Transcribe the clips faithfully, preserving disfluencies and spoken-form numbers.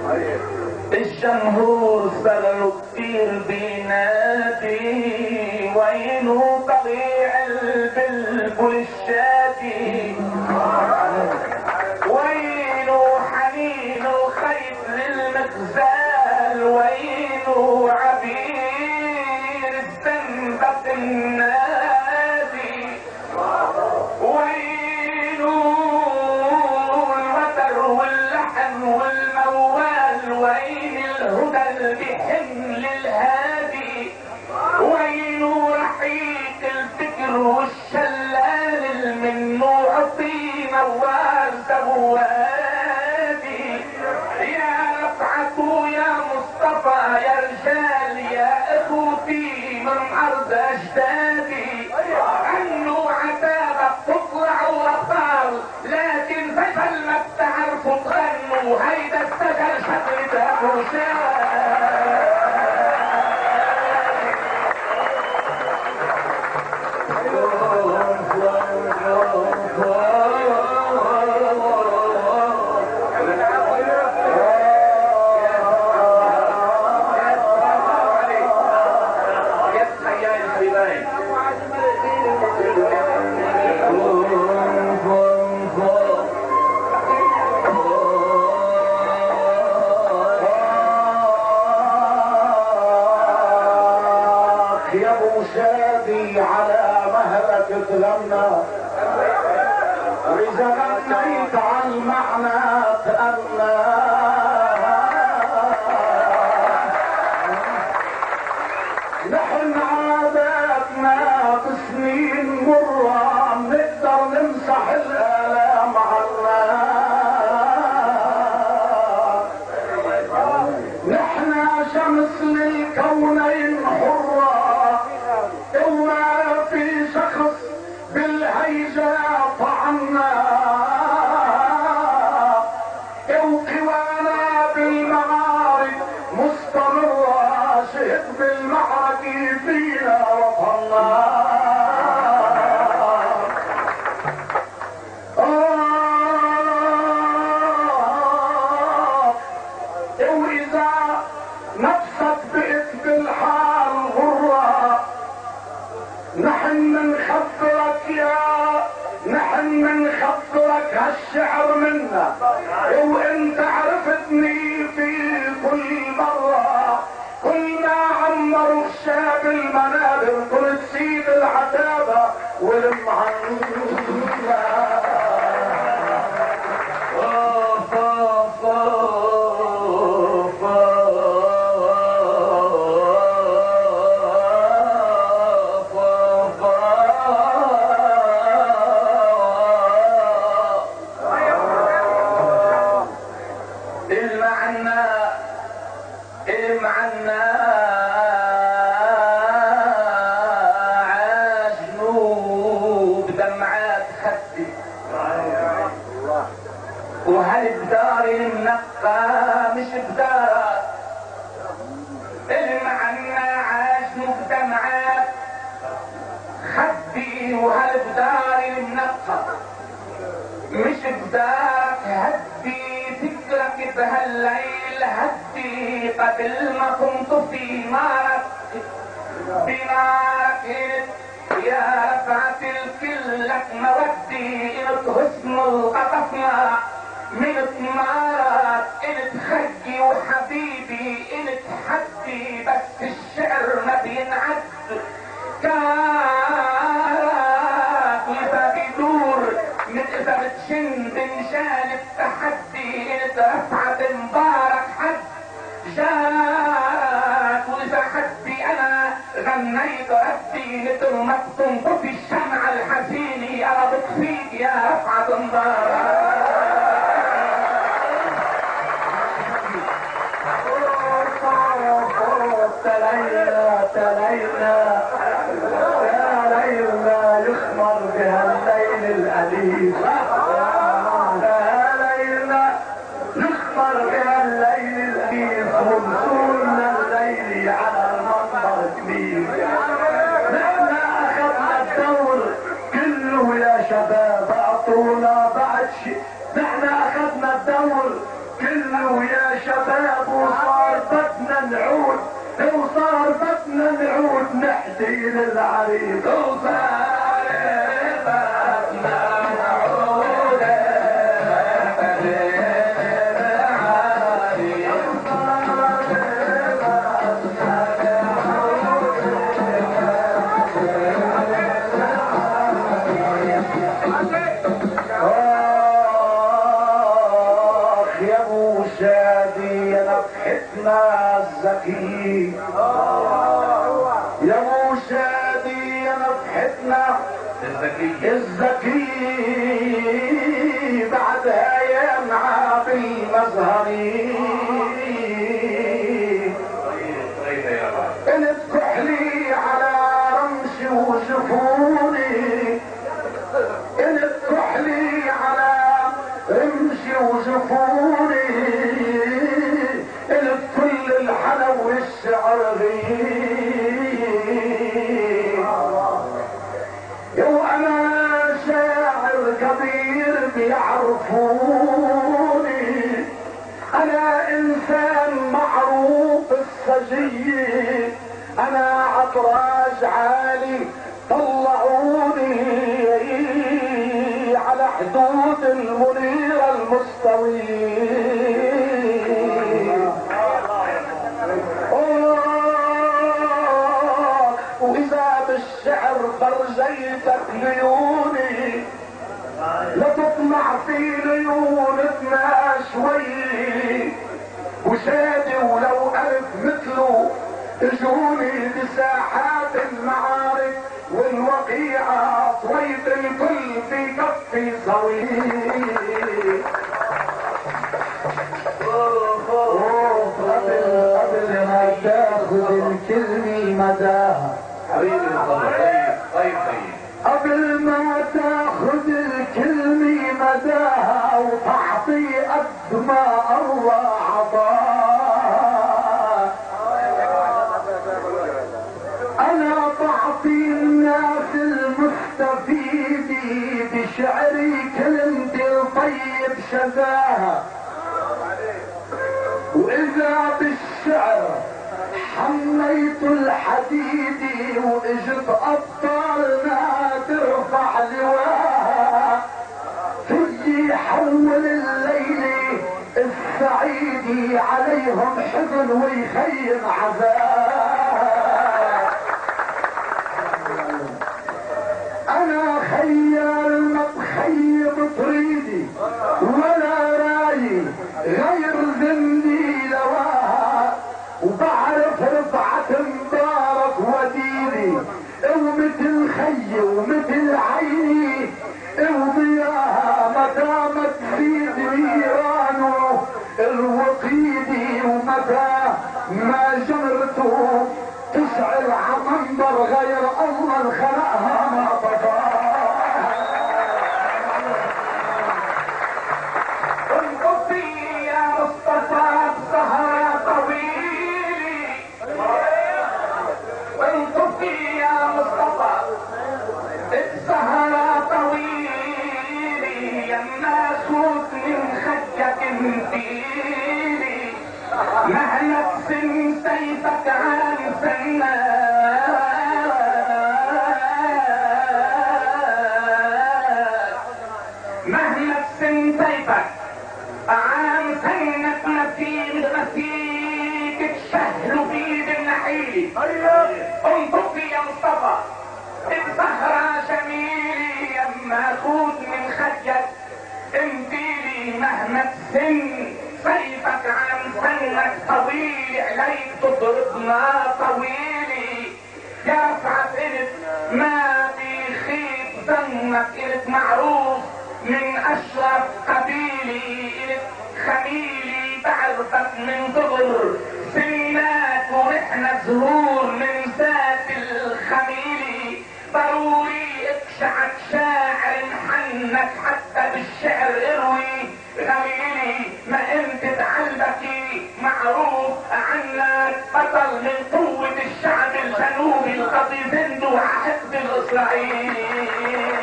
الجمهور صار كتير بينادي وينه طليع البلبل الشادي، وينه حنين وخيط للمغزال، وينه عبير الزنبق النادي، وينه الوتر واللحن والموال، وين الهدى اللي بيحن للهادي، وينه رحيق الفكر والشلال اللي منه عطي نوار زوادي. يا رفعته يا مصطفى يا رجال يا اخوتي من ارض اجدادي، عنه عتابك تطلع وابطال لكن فشل ما بتعرفوا تغنوا، هيدا السجل شغلة ابو شاد. يا ابو شادي على مهلك تغنى، واذا غنيت على المعنى تأنى، نحن عاداتنا بسنين مرة نقدر نمسح الآلام عنا، نحن شمس للكونين حرة، وما في شخص بالهيجة طعنا، وقوانا بالمعارك مستمرة، شهد بالمعركة فينا وطنا. وإذا نفسك بقت بالحال غرة، نحن منخبرك يا نحن منخبرك هالشعر منا، وانت عرفتني في كل مرة، كل ما عمروا الشاب المنابر قلت سيد العتابة والمعنى. وهل بدار النقى مش بدارك، المعنى عاشوا بدمعات خدي، وهل بدار النقى مش بدارك هدي، فكرك بهالليل هدي، قبل ما كنت في نارك بنارك، يا رفعت الكل لك مودي، انت حسن القطفنا من ثمارك، انت خجي وحبيبي انت حدي، بس الشعر ما بينعد كارك، واذا بيدور من اذا بتشن بنشان التحدي، انت رفعت مبارك حد جارك، واذا حدي انا غنيت ردي مثل ما بتنطفي الشمعة الحزينة، انا بطفيك يا رفعة مبارك. تلينا تلينا تلينا يخمر بهالليل الأليف، تلينا نخمر بهالليل الأليف، وبصولنا الليل على المنبر كبير. نحن أخذنا الدور كله يا شباب، أعطونا بعد شيء، نحن أخذنا الدور كله يا شباب وصار بدنا نعود، وصار بدنا نعود نحكي للعريس، وصار بدنا نعود الزكي يا ابو شادي يا نفحتنا الزكي الزكي بعدها ينعى بالمزهري انت كحلي على رمشي وجفوني، انت كحلي على رمشي وجفوني، انت كل الحلا والشعر غير، وانا شاعر كبير بيعرفوني، انا انسان معروف السجية، انا عطراج عالي طلعوني على حدود المنيرة المستوية، واذا بالشعر فرجيتك ليوني لا تطمع في ليونتنا شوي، وشادي ولو ألف مثله اجوني بساحات المعارك والوقيعة صويت الكل في كفي صوي. قبل قبل ما تاخذ الكلمة مداها حبيبي طيب طيب طيب قبل ما تاخذ الكلمة مداها وتعطي قد ما الله عطاها، انا بعطي الناس المستفيدة بشعري كلمتي طيب شذاها، واذا بالشعر حميت الحديد واجت ابطالنا ترفع لواها، فيي حول الليل السعيد عليهم حزن ويخيم عذاب، انا خيال ما بخيب طريدي ولا رايي غير ذنبي لواها، وبعرف رفعة مبارك وديني ومثل خي ومثل عيني وضياها مدامك في نيرانه الوقيدي، ومتى ما جمرته تشعل عمنبر غير الله خلقها ما طفاها. انقضي يا مصطفى بسهرة طويلة، انقضي يا مصطفى بسهرة طويلة، يا الناسوت من خدك انتيلي، مهما تسن سيفك عن سناك، مهما تسن سيفك عن سنك مسير مسيك تشهلوا فيه بالنحيل، انطقي يا مصطفى الزهرة جميلي، يما خود من خدك انتيلي، مهما تسن سيفك عن سنك طويل عليك تضربنا طويلي، يا رفعت الف ما بيخيب ظنك الف معروف من اشرف قبيلي، الف خميلي بعرفك من ضغر سنات ونحن زهور من ذات الخميلي، ضروري اكشعك شاعر محنك حتى بالشعر اروي غميلي، ما انت تعلبكي معروف عنك بطل من قوة الشعب الجنوبي القضي زندو عهد الاسرائيلي.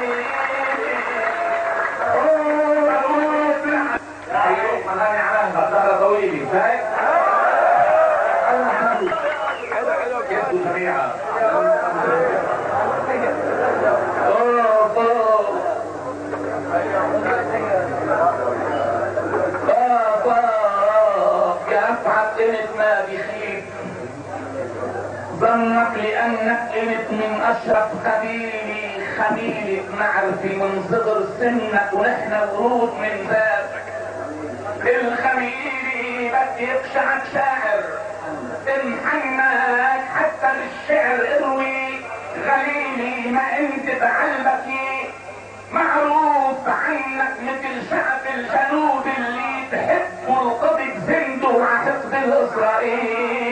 ايوه مغاني على ما بخير ظنك لانك انت من اشرف خبيلي خميلك معرفي من صغر سنك ونحن ورود من ذاتك الخميلي بدي يقشعك شاعر امحنك حتى بالشعر اروي غليلي ما انت بعلبكي معروف عنك مثل شعب الجنوب اللي تحب القبض زنده وعحقد الاسرائيل